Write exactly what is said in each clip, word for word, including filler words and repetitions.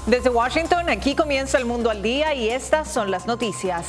Desde Washington, aquí comienza El Mundo al Día y estas son las noticias.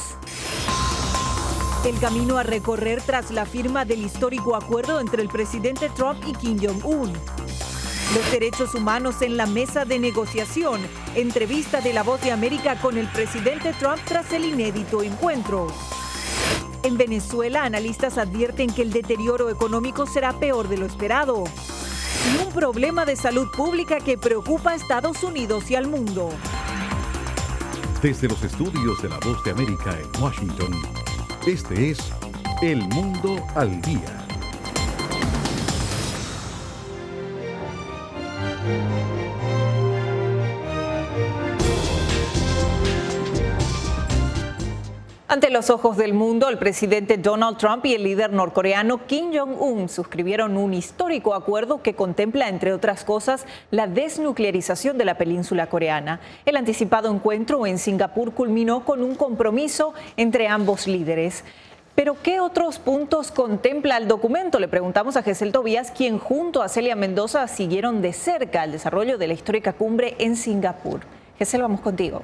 El camino a recorrer tras la firma del histórico acuerdo entre el presidente Trump y Kim Jong-un. Los derechos humanos en la mesa de negociación. Entrevista de La Voz de América con el presidente Trump tras el inédito encuentro. En Venezuela, analistas advierten que el deterioro económico será peor de lo esperado. Y un problema de salud pública que preocupa a Estados Unidos y al mundo. Desde los estudios de La Voz de América en Washington, este es El Mundo al Día. Ante los ojos del mundo, el presidente Donald Trump y el líder norcoreano Kim Jong-un suscribieron un histórico acuerdo que contempla, entre otras cosas, la desnuclearización de la península coreana. El anticipado encuentro en Singapur culminó con un compromiso entre ambos líderes. ¿Pero qué otros puntos contempla el documento? Le preguntamos a Gesell Tobías, quien junto a Celia Mendoza siguieron de cerca el desarrollo de la histórica cumbre en Singapur. Gesell, vamos contigo.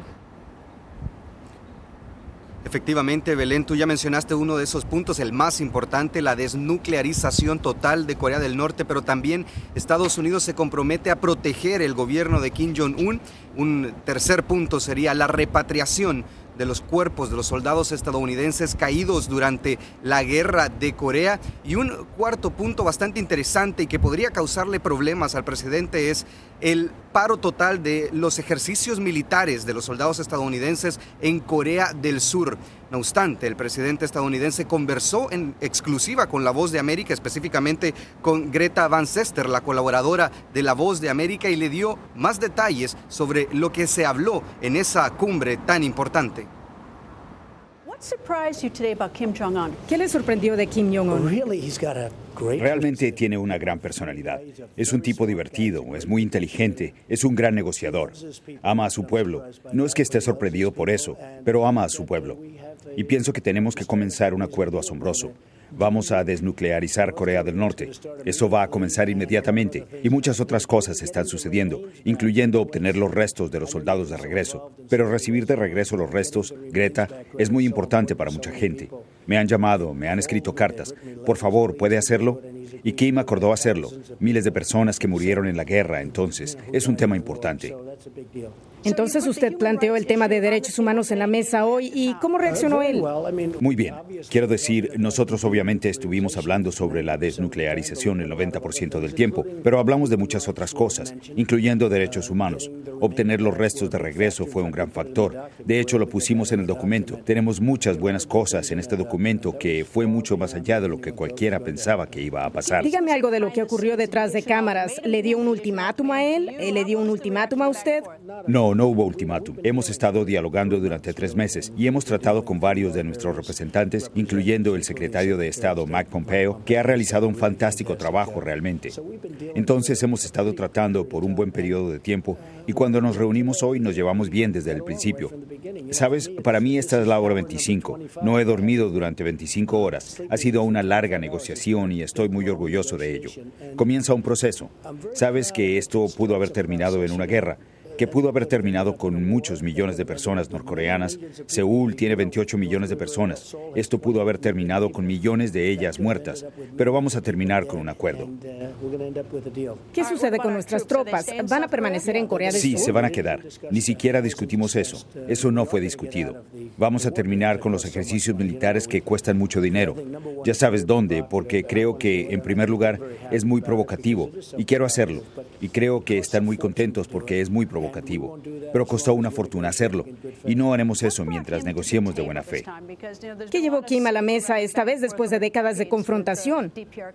Efectivamente, Belén, tú ya mencionaste uno de esos puntos, el más importante, la desnuclearización total de Corea del Norte, pero también Estados Unidos se compromete a proteger el gobierno de Kim Jong-un. Un tercer punto sería la repatriación de los cuerpos de los soldados estadounidenses caídos durante la guerra de Corea. Y un cuarto punto bastante interesante y que podría causarle problemas al presidente es el paro total de los ejercicios militares de los soldados estadounidenses en Corea del Sur. No obstante, el presidente estadounidense conversó en exclusiva con La Voz de América, específicamente con Greta Van Sester, la colaboradora de La Voz de América, y le dio más detalles sobre lo que se habló en esa cumbre tan importante. ¿Qué le sorprendió de Kim Jong-un? Realmente tiene una gran personalidad. Es un tipo divertido, es muy inteligente, es un gran negociador. Ama a su pueblo. No es que esté sorprendido por eso, pero ama a su pueblo. Y pienso que tenemos que comenzar un acuerdo asombroso. Vamos a desnuclearizar Corea del Norte. Eso va a comenzar inmediatamente y muchas otras cosas están sucediendo, incluyendo obtener los restos de los soldados de regreso. Pero recibir de regreso los restos, Greta, es muy importante para mucha gente. Me han llamado, me han escrito cartas. Por favor, ¿puede hacerlo? Y Kim acordó hacerlo. Miles de personas que murieron en la guerra, entonces, es un tema importante. Entonces usted planteó el tema de derechos humanos en la mesa hoy, ¿y cómo reaccionó él? Muy bien. Quiero decir, nosotros obviamente estuvimos hablando sobre la desnuclearización el noventa por ciento del tiempo, pero hablamos de muchas otras cosas, incluyendo derechos humanos. Obtener los restos de regreso fue un gran factor. De hecho, lo pusimos en el documento. Tenemos muchas buenas cosas en este documento que fue mucho más allá de lo que cualquiera pensaba que iba a pasar. Dígame algo de lo que ocurrió detrás de cámaras. ¿Le dio un ultimátum a él? ¿Le dio un ultimátum a usted? No, no hubo ultimátum. Hemos estado dialogando durante tres meses y hemos tratado con varios de nuestros representantes, incluyendo el secretario de Estado Mike Pompeo, que ha realizado un fantástico trabajo realmente. Entonces hemos estado tratando por un buen periodo de tiempo y cuando nos reunimos hoy nos llevamos bien desde el principio. Sabes, para mí esta es la hora veinticinco. No he dormido durante veinticinco horas. Ha sido una larga negociación y estoy muy orgulloso de ello. Comienza un proceso. Sabes que esto pudo haber terminado en una guerra, que pudo haber terminado con muchos millones de personas norcoreanas. Seúl tiene veintiocho millones de personas. Esto pudo haber terminado con millones de ellas muertas, pero vamos a terminar con un acuerdo. ¿Qué sucede con nuestras tropas? ¿Van a permanecer en Corea del Sur? Sí, se van a quedar. Ni siquiera discutimos eso. Eso no fue discutido. Vamos a terminar con los ejercicios militares que cuestan mucho dinero. Ya sabes dónde, porque creo que, en primer lugar, es muy provocativo y quiero hacerlo. Y creo que están muy contentos porque es muy provocativo. Pero costó una fortuna hacerlo y no haremos eso mientras negociemos de buena fe. ¿Qué llevó Kim a la mesa esta vez después de décadas de confrontación?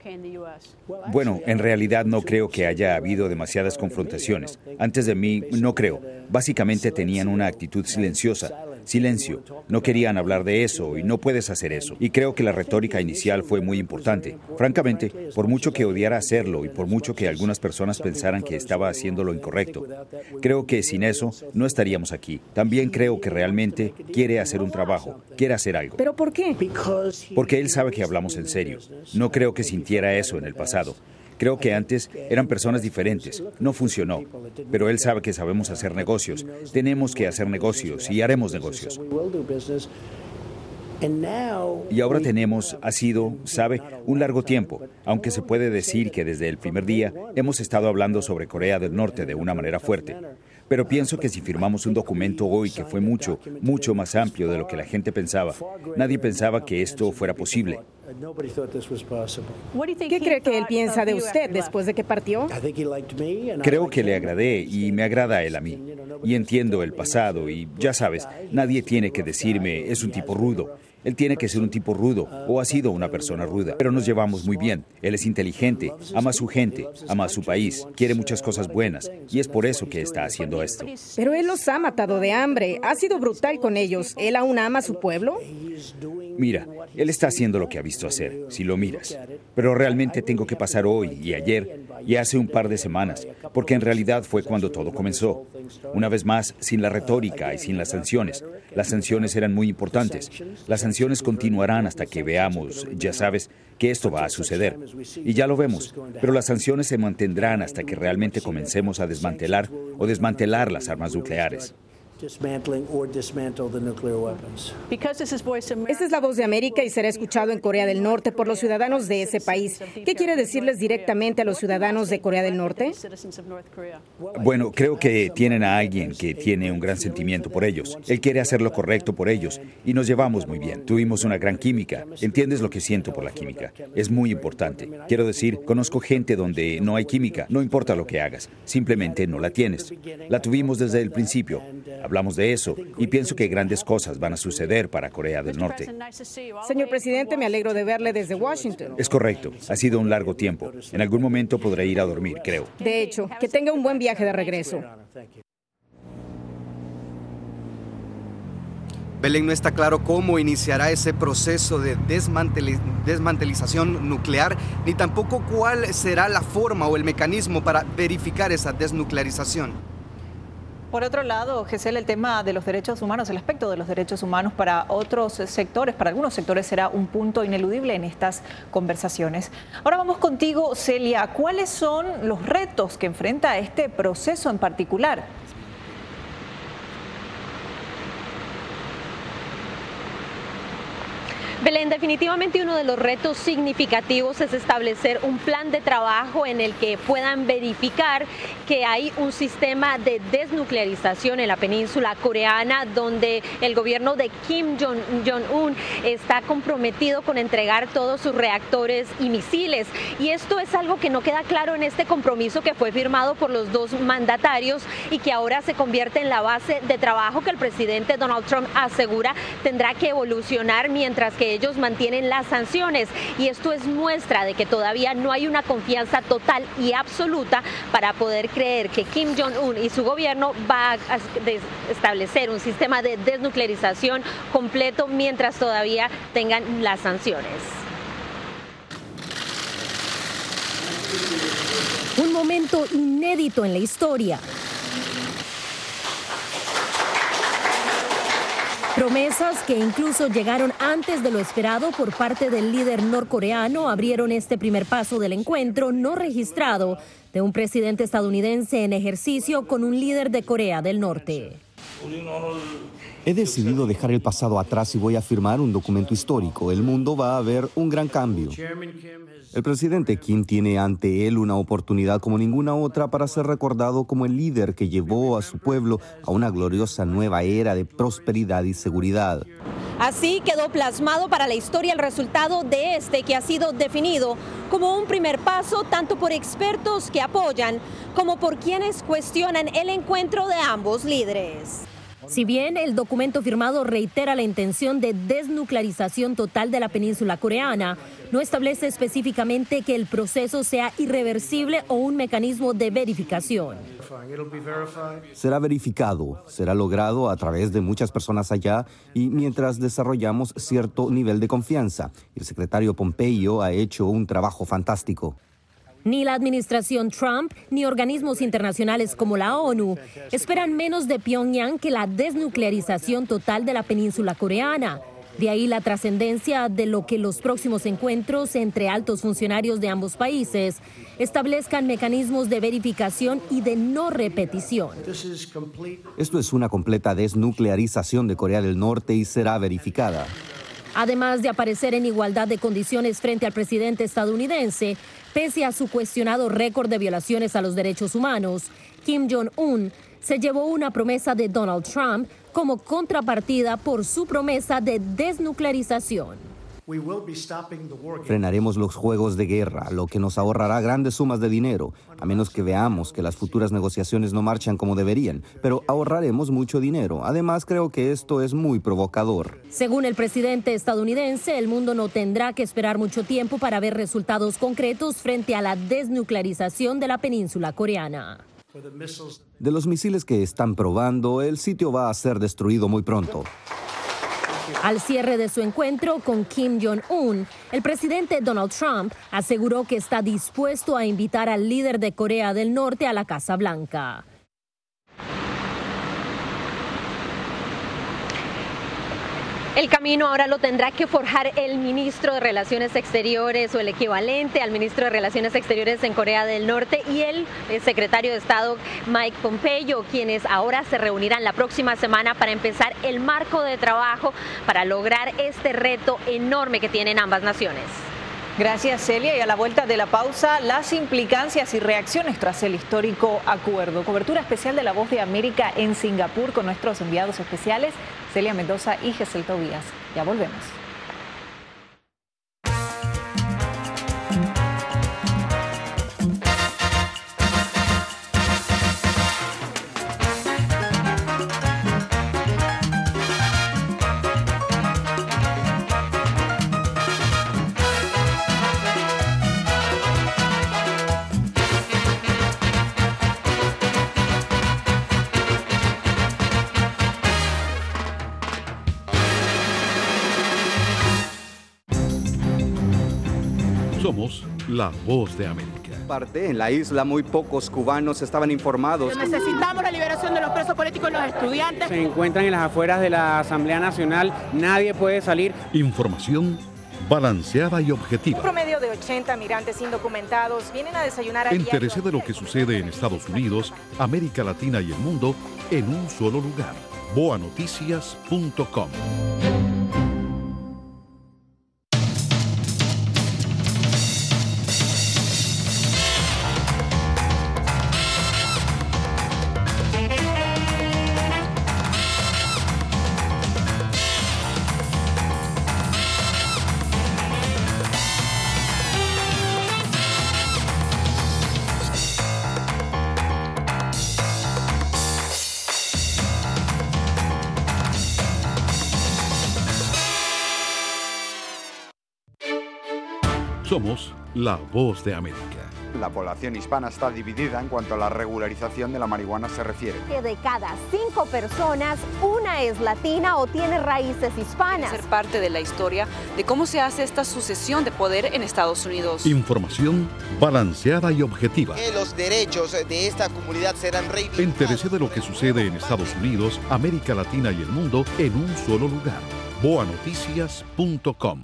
Bueno, en realidad no creo que haya habido demasiadas confrontaciones. Antes de mí, no creo. Básicamente tenían una actitud silenciosa. Silencio. No querían hablar de eso y no puedes hacer eso. Y creo que la retórica inicial fue muy importante. Francamente, por mucho que odiara hacerlo y por mucho que algunas personas pensaran que estaba haciendo lo incorrecto, creo que sin eso no estaríamos aquí. También creo que realmente quiere hacer un trabajo, quiere hacer algo. ¿Pero por qué? Porque él sabe que hablamos en serio. No creo que sintiera eso en el pasado. Creo que antes eran personas diferentes. No funcionó. Pero él sabe que sabemos hacer negocios. Tenemos que hacer negocios y haremos negocios. Y ahora tenemos, ha sido, sabe, un largo tiempo, aunque se puede decir que desde el primer día hemos estado hablando sobre Corea del Norte de una manera fuerte. Pero pienso que si firmamos un documento hoy que fue mucho, mucho más amplio de lo que la gente pensaba, nadie pensaba que esto fuera posible. ¿Qué cree que él piensa de usted después de que partió? Creo que le agradé y me agrada a él a mí. Y entiendo el pasado y, ya sabes, nadie tiene que decirme, es un tipo rudo. Él tiene que ser un tipo rudo, o ha sido una persona ruda, pero nos llevamos muy bien. Él es inteligente, ama a su gente, ama a su país, quiere muchas cosas buenas, y es por eso que está haciendo esto. Pero él los ha matado de hambre, ha sido brutal con ellos. ¿Él aún ama a su pueblo? Mira, él está haciendo lo que ha visto hacer, si lo miras. Pero realmente tengo que pasar hoy y ayer y hace un par de semanas, porque en realidad fue cuando todo comenzó. Una vez más, sin la retórica y sin las sanciones. Las sanciones eran muy importantes. Las sanciones continuarán hasta que veamos, ya sabes, que esto va a suceder. Y ya lo vemos, pero las sanciones se mantendrán hasta que realmente comencemos a desmantelar o desmantelar las armas nucleares. Esta es la voz de América y será escuchado en Corea del Norte por los ciudadanos de ese país. ¿Qué quiere decirles directamente a los ciudadanos de Corea del Norte? Bueno, creo que tienen a alguien que tiene un gran sentimiento por ellos. Él quiere hacer lo correcto por ellos y nos llevamos muy bien. Tuvimos una gran química. ¿Entiendes lo que siento por la química? Es muy importante. Quiero decir, conozco gente donde no hay química. No importa lo que hagas, simplemente no la tienes. La tuvimos desde el principio. Hablamos de eso y pienso que grandes cosas van a suceder para Corea del Norte. Señor presidente, me alegro de verle desde Washington. Es correcto. Ha sido un largo tiempo. En algún momento podré ir a dormir, creo. De hecho, que tenga un buen viaje de regreso. Belén, no está claro cómo iniciará ese proceso de desmanteli- desmantelización nuclear, ni tampoco cuál será la forma o el mecanismo para verificar esa desnuclearización. Por otro lado, Giselle, el tema de los derechos humanos, el aspecto de los derechos humanos para otros sectores, para algunos sectores será un punto ineludible en estas conversaciones. Ahora vamos contigo, Celia. ¿Cuáles son los retos que enfrenta este proceso en particular? Belén, definitivamente uno de los retos significativos es establecer un plan de trabajo en el que puedan verificar que hay un sistema de desnuclearización en la península coreana, donde el gobierno de Kim Jong-un está comprometido con entregar todos sus reactores y misiles. Y esto es algo que no queda claro en este compromiso que fue firmado por los dos mandatarios y que ahora se convierte en la base de trabajo que el presidente Donald Trump asegura tendrá que evolucionar mientras que ellos mantienen las sanciones, y esto es muestra de que todavía no hay una confianza total y absoluta para poder creer que Kim Jong-un y su gobierno va a establecer un sistema de desnuclearización completo mientras todavía tengan las sanciones. Un momento inédito en la historia. Promesas que incluso llegaron antes de lo esperado por parte del líder norcoreano abrieron este primer paso del encuentro no registrado de un presidente estadounidense en ejercicio con un líder de Corea del Norte. He decidido dejar el pasado atrás y voy a firmar un documento histórico. El mundo va a ver un gran cambio. El presidente Kim tiene ante él una oportunidad como ninguna otra para ser recordado como el líder que llevó a su pueblo a una gloriosa nueva era de prosperidad y seguridad. Así quedó plasmado para la historia el resultado de este, que ha sido definido como un primer paso tanto por expertos que apoyan como por quienes cuestionan el encuentro de ambos líderes. Si bien el documento firmado reitera la intención de desnuclearización total de la península coreana, no establece específicamente que el proceso sea irreversible o un mecanismo de verificación. Será verificado, será logrado a través de muchas personas allá y mientras desarrollamos cierto nivel de confianza. El secretario Pompeo ha hecho un trabajo fantástico. Ni la administración Trump ni organismos internacionales como la ONU esperan menos de Pyongyang que la desnuclearización total de la península coreana. De ahí la trascendencia de lo que los próximos encuentros entre altos funcionarios de ambos países establezcan mecanismos de verificación y de no repetición. Esto es una completa desnuclearización de Corea del Norte y será verificada. Además de aparecer en igualdad de condiciones frente al presidente estadounidense, pese a su cuestionado récord de violaciones a los derechos humanos, Kim Jong-un se llevó una promesa de Donald Trump como contrapartida por su promesa de desnuclearización. Frenaremos los juegos de guerra, lo que nos ahorrará grandes sumas de dinero, a menos que veamos que las futuras negociaciones no marchan como deberían, pero ahorraremos mucho dinero. Además, creo que esto es muy provocador. Según el presidente estadounidense, el mundo no tendrá que esperar mucho tiempo para ver resultados concretos frente a la desnuclearización de la península coreana. De los misiles que están probando, el sitio va a ser destruido muy pronto. Al cierre de su encuentro con Kim Jong-un, el presidente Donald Trump aseguró que está dispuesto a invitar al líder de Corea del Norte a la Casa Blanca. El camino ahora lo tendrá que forjar el ministro de Relaciones Exteriores o el equivalente al ministro de Relaciones Exteriores en Corea del Norte y el, el secretario de Estado Mike Pompeo, quienes ahora se reunirán la próxima semana para empezar el marco de trabajo para lograr este reto enorme que tienen ambas naciones. Gracias, Celia. Y a la vuelta de la pausa, las implicancias y reacciones tras el histórico acuerdo. Cobertura especial de La Voz de América en Singapur con nuestros enviados especiales, Celia Mendoza y Gesell Tobías. Ya volvemos. Somos La Voz de América. Parte en la isla, muy pocos cubanos estaban informados. Necesitamos la liberación de los presos políticos y los estudiantes. Se encuentran en las afueras de la Asamblea Nacional, nadie puede salir. Información balanceada y objetiva. Un promedio de ochenta migrantes indocumentados vienen a desayunar a Entérese de lo que sucede en Estados Unidos, América Latina y el mundo en un solo lugar. boa noticias punto com. Somos La Voz de América. La población hispana está dividida en cuanto a la regularización de la marihuana se refiere. Que de cada cinco personas, una es latina o tiene raíces hispanas. Ser parte de la historia de cómo se hace esta sucesión de poder en Estados Unidos. Información balanceada y objetiva. Que los derechos de esta comunidad serán reivindicados. Entérese de lo que sucede en Estados Unidos, América Latina y el mundo en un solo lugar. boa noticias punto com.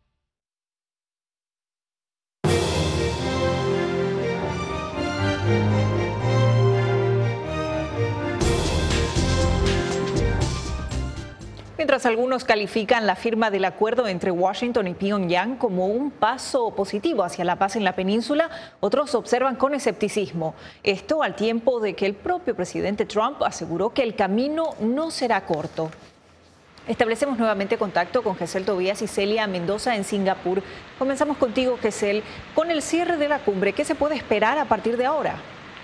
Mientras algunos califican la firma del acuerdo entre Washington y Pyongyang como un paso positivo hacia la paz en la península, otros observan con escepticismo. Esto al tiempo de que el propio presidente Trump aseguró que el camino no será corto. Establecemos nuevamente contacto con Gesell Tobías y Celia Mendoza en Singapur. Comenzamos contigo, Gesell. Con el cierre de la cumbre, ¿qué se puede esperar a partir de ahora?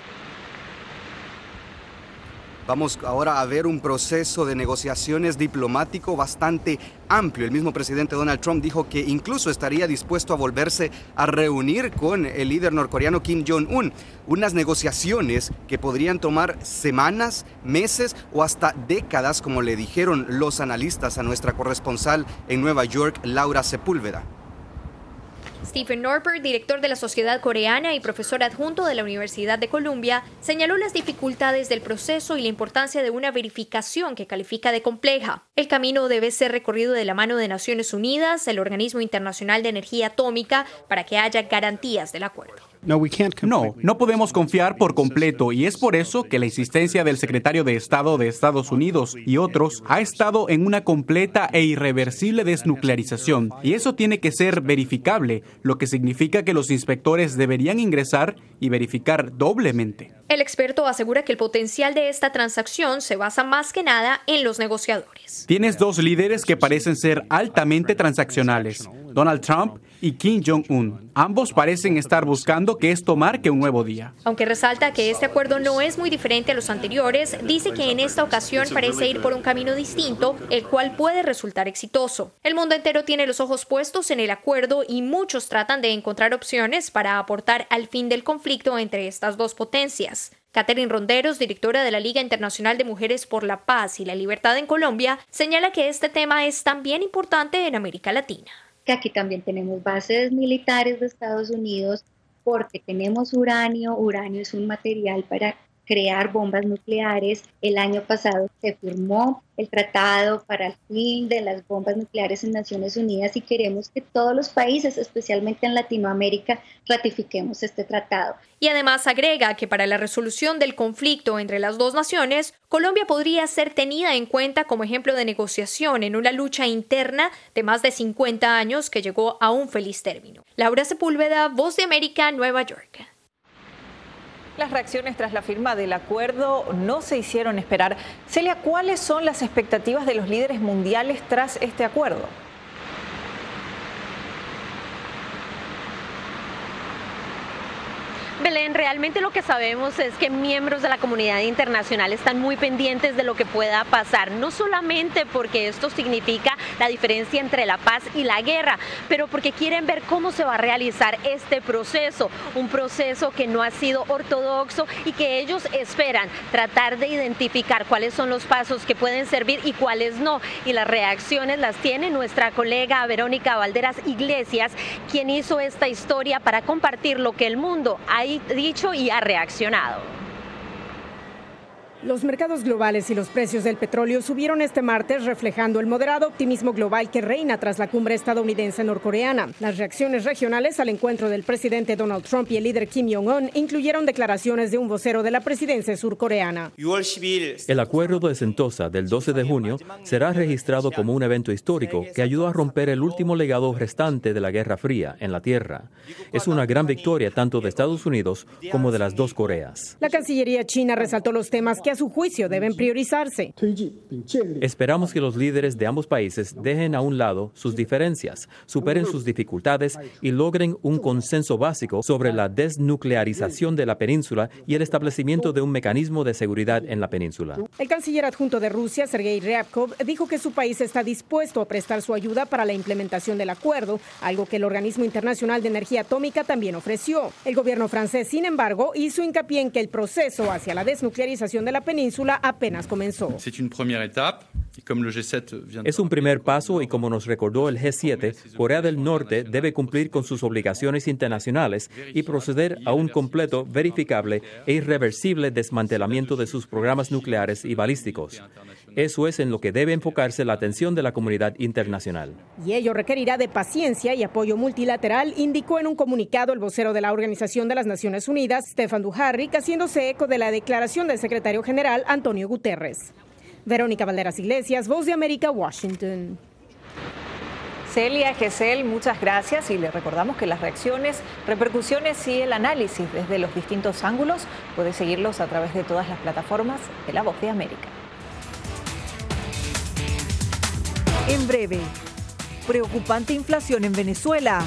Vamos ahora a ver un proceso de negociaciones diplomático bastante amplio. El mismo presidente Donald Trump dijo que incluso estaría dispuesto a volverse a reunir con el líder norcoreano Kim Jong-un. Unas negociaciones que podrían tomar semanas, meses o hasta décadas, como le dijeron los analistas a nuestra corresponsal en Nueva York, Laura Sepúlveda. Stephen Norper, director de la Sociedad Coreana y profesor adjunto de la Universidad de Columbia, señaló las dificultades del proceso y la importancia de una verificación que califica de compleja. El camino debe ser recorrido de la mano de Naciones Unidas, el Organismo Internacional de Energía Atómica, para que haya garantías del acuerdo. No, no podemos confiar por completo y es por eso que la insistencia del secretario de Estado de Estados Unidos y otros ha estado en una completa e irreversible desnuclearización y eso tiene que ser verificable, lo que significa que los inspectores deberían ingresar y verificar doblemente. El experto asegura que el potencial de esta transacción se basa más que nada en los negociadores. Tienes dos líderes que parecen ser altamente transaccionales, Donald Trump y Kim Jong-un. Ambos parecen estar buscando que esto marque un nuevo día. Aunque resalta que este acuerdo no es muy diferente a los anteriores, dice que en esta ocasión parece ir por un camino distinto, el cual puede resultar exitoso. El mundo entero tiene los ojos puestos en el acuerdo y muchos tratan de encontrar opciones para aportar al fin del conflicto entre estas dos potencias. Catherine Ronderos, directora de la Liga Internacional de Mujeres por la Paz y la Libertad en Colombia, señala que este tema es también importante en América Latina. Que aquí también tenemos bases militares de Estados Unidos porque tenemos uranio. Uranio es un material para crear bombas nucleares. El año pasado se firmó el tratado para el fin de las bombas nucleares en Naciones Unidas y queremos que todos los países, especialmente en Latinoamérica, ratifiquemos este tratado. Y además agrega que para la resolución del conflicto entre las dos naciones, Colombia podría ser tenida en cuenta como ejemplo de negociación en una lucha interna de más de cincuenta años que llegó a un feliz término. Laura Sepúlveda, Voz de América, Nueva York. Las reacciones tras la firma del acuerdo no se hicieron esperar. Celia, ¿cuáles son las expectativas de los líderes mundiales tras este acuerdo? Belén, realmente lo que sabemos es que miembros de la comunidad internacional están muy pendientes de lo que pueda pasar, no solamente porque esto significa la diferencia entre la paz y la guerra, pero porque quieren ver cómo se va a realizar este proceso, un proceso que no ha sido ortodoxo y que ellos esperan tratar de identificar cuáles son los pasos que pueden servir y cuáles no. Y las reacciones las tiene nuestra colega Verónica Valderas Iglesias, quien hizo esta historia para compartir lo que el mundo ha dicho y ha reaccionado. Los mercados globales y los precios del petróleo subieron este martes, reflejando el moderado optimismo global que reina tras la cumbre estadounidense-norcoreana. Las reacciones regionales al encuentro del presidente Donald Trump y el líder Kim Jong-un incluyeron declaraciones de un vocero de la presidencia surcoreana. El acuerdo de Sentosa del doce de junio será registrado como un evento histórico que ayudó a romper el último legado restante de la Guerra Fría en la Tierra. Es una gran victoria tanto de Estados Unidos como de las dos Coreas. La Cancillería china resaltó los temas que a su juicio deben priorizarse. Esperamos que los líderes de ambos países dejen a un lado sus diferencias, superen sus dificultades y logren un consenso básico sobre la desnuclearización de la península y el establecimiento de un mecanismo de seguridad en la península. El canciller adjunto de Rusia, Sergei Ryabkov, dijo que su país está dispuesto a prestar su ayuda para la implementación del acuerdo, algo que el Organismo Internacional de Energía Atómica también ofreció. El gobierno francés, sin embargo, hizo hincapié en que el proceso hacia la desnuclearización de la península apenas comenzó. Es un primer paso y como nos recordó el G siete, Corea del Norte debe cumplir con sus obligaciones internacionales y proceder a un completo, verificable e irreversible desmantelamiento de sus programas nucleares y balísticos. Eso es en lo que debe enfocarse la atención de la comunidad internacional. Y ello requerirá de paciencia y apoyo multilateral, indicó en un comunicado el vocero de la Organización de las Naciones Unidas, Stefan Dujarric, haciéndose eco de la declaración del secretario general Antonio Guterres. Verónica Valderas Iglesias, Voz de América, Washington. Celia, Gesell, muchas gracias y le recordamos que las reacciones, repercusiones y el análisis desde los distintos ángulos puede seguirlos a través de todas las plataformas de La Voz de América. En breve, preocupante inflación en Venezuela.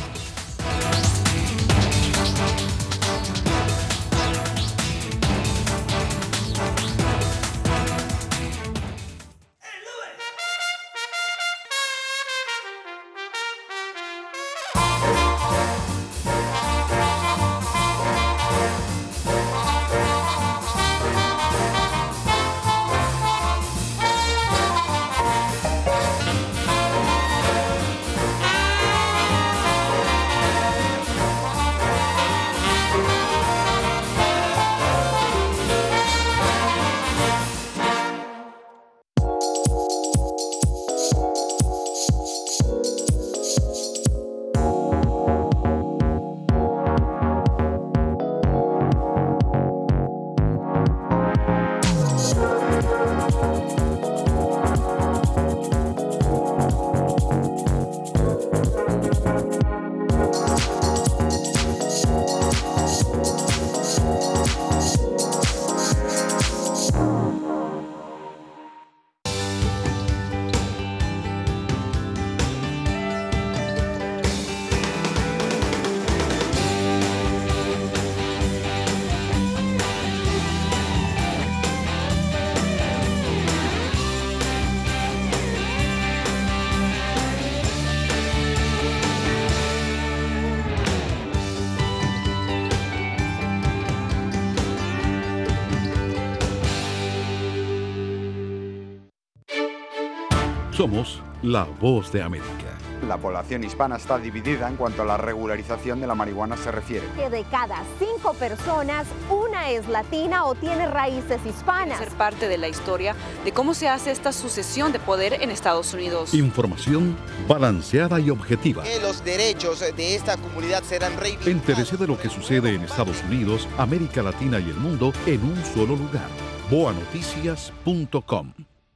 Somos la voz de América. La población hispana está dividida en cuanto a la regularización de la marihuana se refiere. Que de cada cinco personas, una es latina o tiene raíces hispanas. Ser parte de la historia de cómo se hace esta sucesión de poder en Estados Unidos. Información balanceada y objetiva. Que los derechos de esta comunidad serán reivindicados. Entérese de lo que sucede en Estados Unidos, América Latina y el mundo en un solo lugar. boa noticias punto com.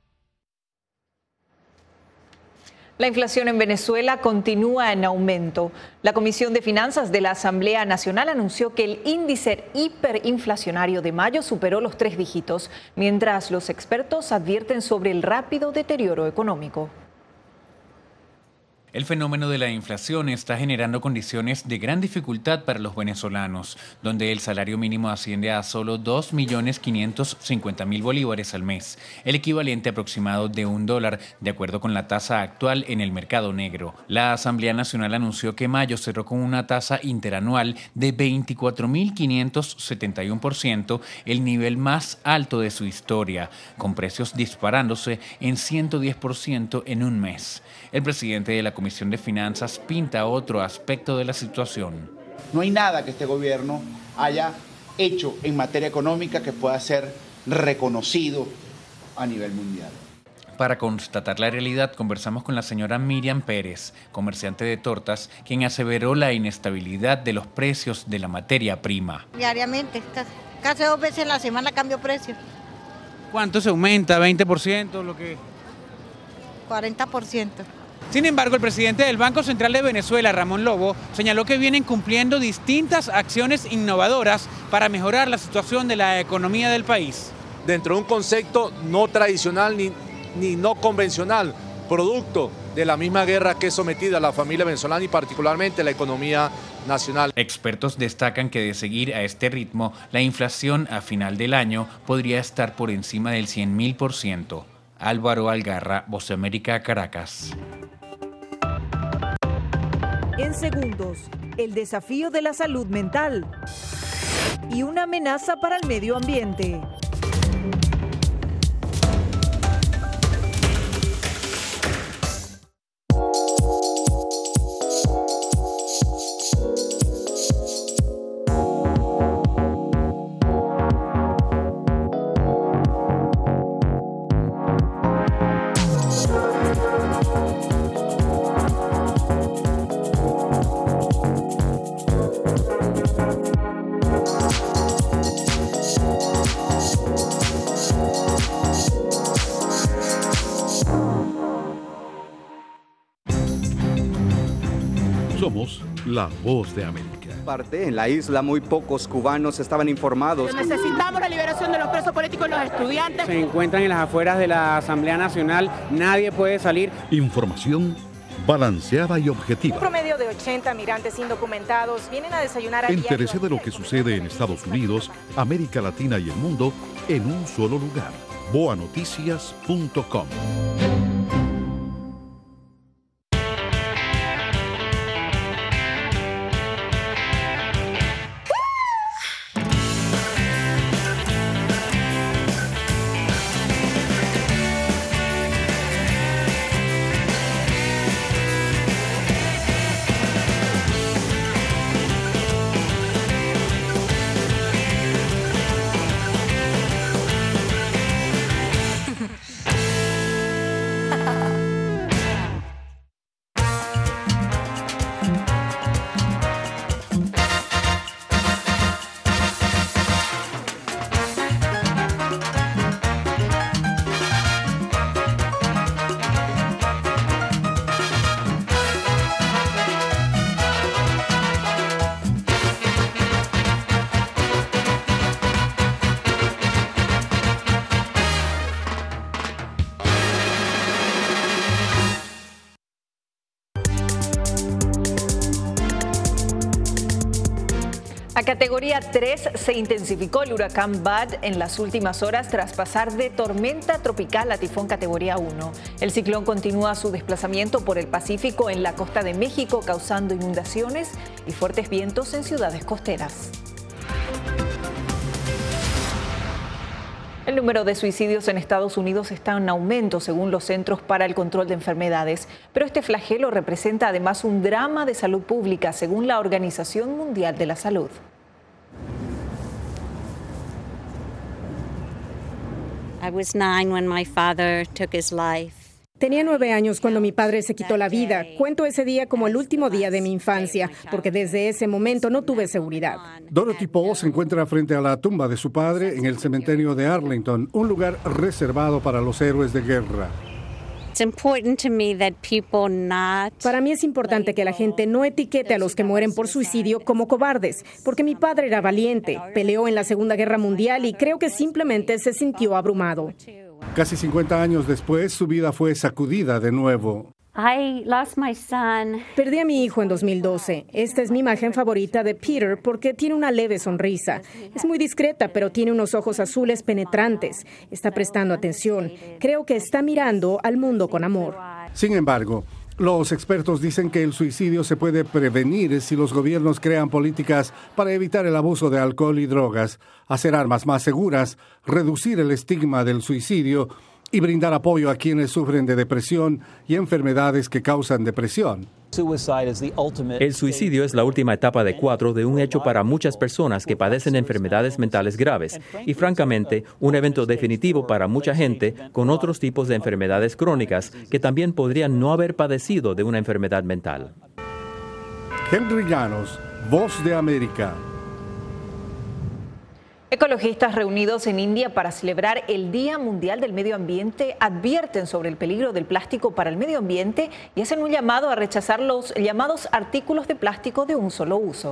La inflación en Venezuela continúa en aumento. La Comisión de Finanzas de la Asamblea Nacional anunció que el índice hiperinflacionario de mayo superó los tres dígitos, mientras los expertos advierten sobre el rápido deterioro económico. El fenómeno de la inflación está generando condiciones de gran dificultad para los venezolanos, donde el salario mínimo asciende a solo dos millones quinientos cincuenta mil bolívares al mes, el equivalente aproximado de un dólar, de acuerdo con la tasa actual en el mercado negro. La Asamblea Nacional anunció que mayo cerró con una tasa interanual de veinticuatro mil quinientos setenta y uno por ciento, el nivel más alto de su historia, con precios disparándose en ciento diez por ciento en un mes. El presidente de la Comisión de Finanzas pinta otro aspecto de la situación. No hay nada que este gobierno haya hecho en materia económica que pueda ser reconocido a nivel mundial. Para constatar la realidad, conversamos con la señora Miriam Pérez, comerciante de tortas, quien aseveró la inestabilidad de los precios de la materia prima. Diariamente, casi dos veces en la semana cambio precio. ¿Cuánto se aumenta? ¿veinte por ciento? Lo que... cuarenta por ciento. Sin embargo, el presidente del Banco Central de Venezuela, Ramón Lobo, señaló que vienen cumpliendo distintas acciones innovadoras para mejorar la situación de la economía del país. Dentro de un concepto no tradicional ni, ni no convencional, producto de la misma guerra que es sometida a la familia venezolana y particularmente la economía nacional. Expertos destacan que de seguir a este ritmo, la inflación a final del año podría estar por encima del cien mil por ciento. Álvaro Algarra, Voz de América, Caracas. En segundos, el desafío de la salud mental y una amenaza para el medio ambiente. Somos la voz de América. Parte en la isla, muy pocos cubanos estaban informados. Necesitamos la liberación de los presos políticos y los estudiantes. Se encuentran en las afueras de la Asamblea Nacional, nadie puede salir. Información balanceada y objetiva. Un promedio de ochenta migrantes indocumentados vienen a desayunar a Entérese de lo que sucede en Estados Unidos, América Latina y el mundo en un solo lugar. boa noticias punto com. A categoría tres se intensificó el huracán Bud en las últimas horas tras pasar de tormenta tropical a tifón categoría uno. El ciclón continúa su desplazamiento por el Pacífico en la costa de México, causando inundaciones y fuertes vientos en ciudades costeras. El número de suicidios en Estados Unidos está en aumento según los Centros para el Control de Enfermedades, pero este flagelo representa además un drama de salud pública según la Organización Mundial de la Salud. I was nine when my father took his life. Tenía nueve años cuando mi padre se quitó la vida. Cuento ese día como el último día de mi infancia, porque desde ese momento no tuve seguridad. Dorothy Paul se encuentra frente a la tumba de su padre en el cementerio de Arlington, un lugar reservado para los héroes de guerra. Para mí es importante que la gente no etiquete a los que mueren por suicidio como cobardes, porque mi padre era valiente, peleó en la Segunda Guerra Mundial y creo que simplemente se sintió abrumado. Casi cincuenta años después, su vida fue sacudida de nuevo. I lost my son. Perdí a mi hijo en dos mil doce. Esta es mi imagen favorita de Peter porque tiene una leve sonrisa. Es muy discreta, pero tiene unos ojos azules penetrantes. Está prestando atención. Creo que está mirando al mundo con amor. Sin embargo, los expertos dicen que el suicidio se puede prevenir si los gobiernos crean políticas para evitar el abuso de alcohol y drogas, hacer armas más seguras, reducir el estigma del suicidio y brindar apoyo a quienes sufren de depresión y enfermedades que causan depresión. El suicidio es la última etapa de cuatro de un hecho para muchas personas que padecen enfermedades mentales graves y, francamente, un evento definitivo para mucha gente con otros tipos de enfermedades crónicas que también podrían no haber padecido de una enfermedad mental. Henry Llanos, Voz de América. Ecologistas reunidos en India para celebrar el Día Mundial del Medio Ambiente advierten sobre el peligro del plástico para el medio ambiente y hacen un llamado a rechazar los llamados artículos de plástico de un solo uso.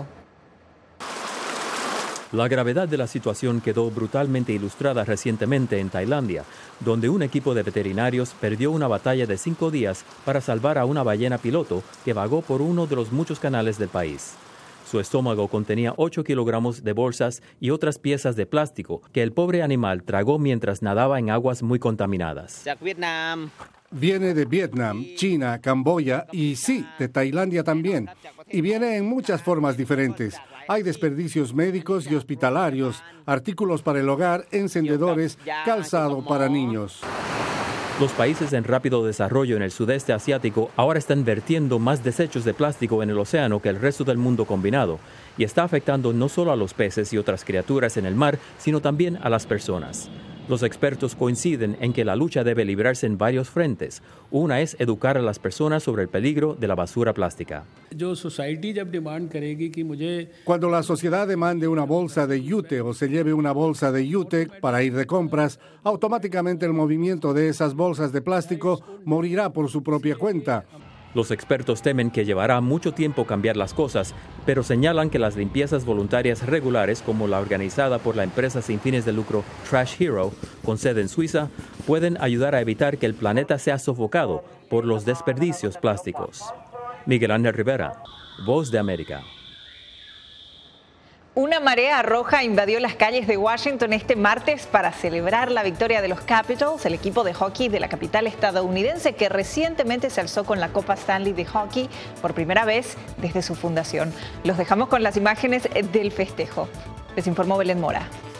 La gravedad de la situación quedó brutalmente ilustrada recientemente en Tailandia, donde un equipo de veterinarios perdió una batalla de cinco días para salvar a una ballena piloto que vagó por uno de los muchos canales del país. Su estómago contenía ocho kilogramos de bolsas y otras piezas de plástico que el pobre animal tragó mientras nadaba en aguas muy contaminadas. Viene de Vietnam, China, Camboya y sí, de Tailandia también. Y viene en muchas formas diferentes. Hay desperdicios médicos y hospitalarios, artículos para el hogar, encendedores, calzado para niños. Los países en rápido desarrollo en el sudeste asiático ahora están vertiendo más desechos de plástico en el océano que el resto del mundo combinado, y está afectando no solo a los peces y otras criaturas en el mar, sino también a las personas. Los expertos coinciden en que la lucha debe librarse en varios frentes. Una es educar a las personas sobre el peligro de la basura plástica. Cuando la sociedad demande una bolsa de yute o se lleve una bolsa de yute para ir de compras, automáticamente el movimiento de esas bolsas de plástico morirá por su propia cuenta. Los expertos temen que llevará mucho tiempo cambiar las cosas, pero señalan que las limpiezas voluntarias regulares, como la organizada por la empresa sin fines de lucro Trash Hero, con sede en Suiza, pueden ayudar a evitar que el planeta sea sofocado por los desperdicios plásticos. Miguel Ángel Rivera, Voz de América. Una marea roja invadió las calles de Washington este martes para celebrar la victoria de los Capitals, el equipo de hockey de la capital estadounidense que recientemente se alzó con la Copa Stanley de hockey por primera vez desde su fundación. Los dejamos con las imágenes del festejo. Les informó Belén Mora.